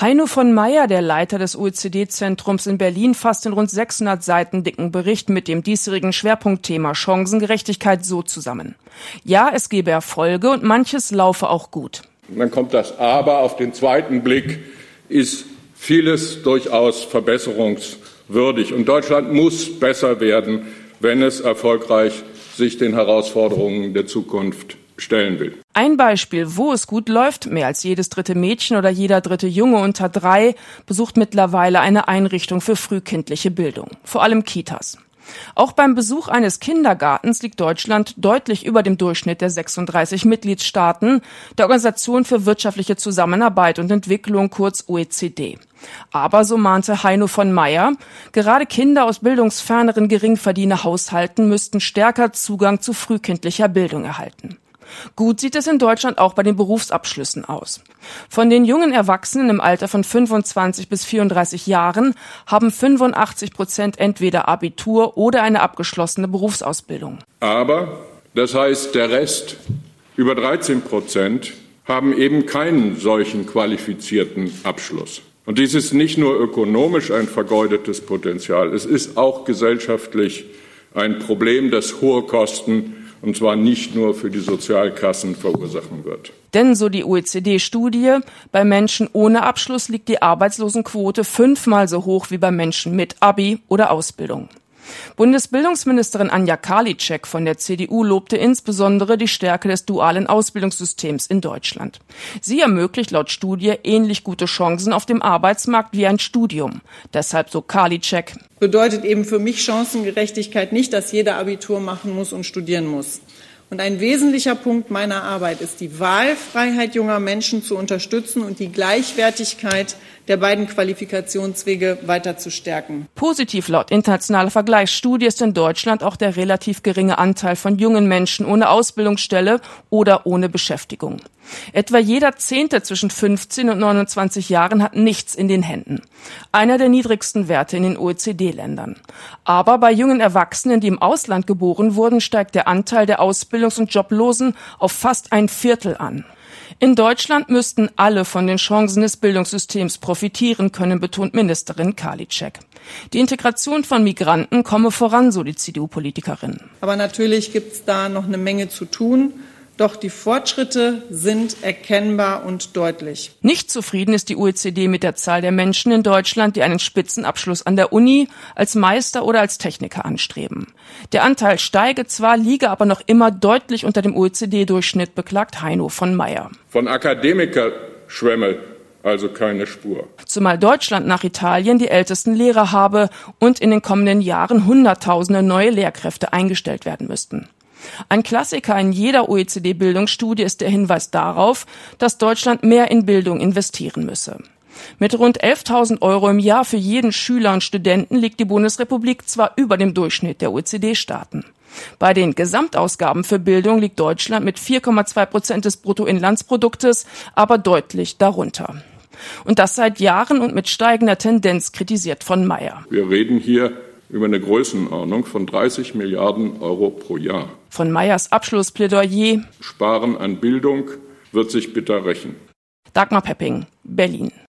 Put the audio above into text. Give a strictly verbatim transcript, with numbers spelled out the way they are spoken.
Heino von Meyer, der Leiter des O E C D-Zentrums in Berlin, fasst den rund sechshundert Seiten dicken Bericht mit dem diesjährigen Schwerpunktthema Chancengerechtigkeit so zusammen. Ja, es gebe Erfolge und manches laufe auch gut. Dann kommt das Aber. Auf den zweiten Blick ist vieles durchaus verbesserungswürdig. Und Deutschland muss besser werden, wenn es erfolgreich sich den Herausforderungen der Zukunft stellen will. Ein Beispiel, wo es gut läuft: Mehr als jedes dritte Mädchen oder jeder dritte Junge unter drei besucht mittlerweile eine Einrichtung für frühkindliche Bildung, vor allem Kitas. Auch beim Besuch eines Kindergartens liegt Deutschland deutlich über dem Durchschnitt der sechsunddreißig Mitgliedstaaten der Organisation für wirtschaftliche Zusammenarbeit und Entwicklung, kurz O E C D. Aber, so mahnte Heino von Meyer, gerade Kinder aus bildungsferneren Geringverdienerhaushalten müssten stärker Zugang zu frühkindlicher Bildung erhalten. Gut sieht es in Deutschland auch bei den Berufsabschlüssen aus. Von den jungen Erwachsenen im Alter von fünfundzwanzig bis vierunddreißig Jahren haben fünfundachtzig Prozent entweder Abitur oder eine abgeschlossene Berufsausbildung. Aber, das heißt, der Rest, über dreizehn Prozent, haben eben keinen solchen qualifizierten Abschluss. Und dies ist nicht nur ökonomisch ein vergeudetes Potenzial, es ist auch gesellschaftlich ein Problem, das hohe Kosten, und zwar nicht nur für die Sozialkassen, verursachen wird. Denn, so die O E C D-Studie, bei Menschen ohne Abschluss liegt die Arbeitslosenquote fünfmal so hoch wie bei Menschen mit Abi oder Ausbildung. Bundesbildungsministerin Anja Karliczek von der C D U lobte insbesondere die Stärke des dualen Ausbildungssystems in Deutschland. Sie ermöglicht laut Studie ähnlich gute Chancen auf dem Arbeitsmarkt wie ein Studium. Deshalb, so Karliczek, bedeutet eben für mich Chancengerechtigkeit nicht, dass jeder Abitur machen muss und studieren muss. Und ein wesentlicher Punkt meiner Arbeit ist, die Wahlfreiheit junger Menschen zu unterstützen und die Gleichwertigkeit der beiden Qualifikationswege weiter zu stärken. Positiv laut internationaler Vergleichsstudie ist in Deutschland auch der relativ geringe Anteil von jungen Menschen ohne Ausbildungsstelle oder ohne Beschäftigung. Etwa jeder Zehnte zwischen fünfzehn und neunundzwanzig Jahren hat nichts in den Händen. Einer der niedrigsten Werte in den O E C D-Ländern. Aber bei jungen Erwachsenen, die im Ausland geboren wurden, steigt der Anteil der Ausbildungs- und Joblosen auf fast ein Viertel an. In Deutschland müssten alle von den Chancen des Bildungssystems profitieren können, betont Ministerin Karliczek. Die Integration von Migranten komme voran, so die C D U-Politikerin. Aber natürlich gibt es da noch eine Menge zu tun. Doch die Fortschritte sind erkennbar und deutlich. Nicht zufrieden ist die O E C D mit der Zahl der Menschen in Deutschland, die einen Spitzenabschluss an der Uni als Meister oder als Techniker anstreben. Der Anteil steige zwar, liege aber noch immer deutlich unter dem O E C D-Durchschnitt, beklagt Heino von Meyer. Von Akademikerschwemme also keine Spur. Zumal Deutschland nach Italien die ältesten Lehrer habe und in den kommenden Jahren Hunderttausende neue Lehrkräfte eingestellt werden müssten. Ein Klassiker in jeder O E C D-Bildungsstudie ist der Hinweis darauf, dass Deutschland mehr in Bildung investieren müsse. Mit rund elftausend Euro im Jahr für jeden Schüler und Studenten liegt die Bundesrepublik zwar über dem Durchschnitt der O E C D-Staaten. Bei den Gesamtausgaben für Bildung liegt Deutschland mit vier Komma zwei Prozent des Bruttoinlandsproduktes aber deutlich darunter. Und das seit Jahren und mit steigender Tendenz, kritisiert von Meyer. Wir reden hier über eine Größenordnung von dreißig Milliarden Euro pro Jahr. Von Meyers Abschlussplädoyer: Sparen an Bildung wird sich bitter rächen. Dagmar Pepping, Berlin.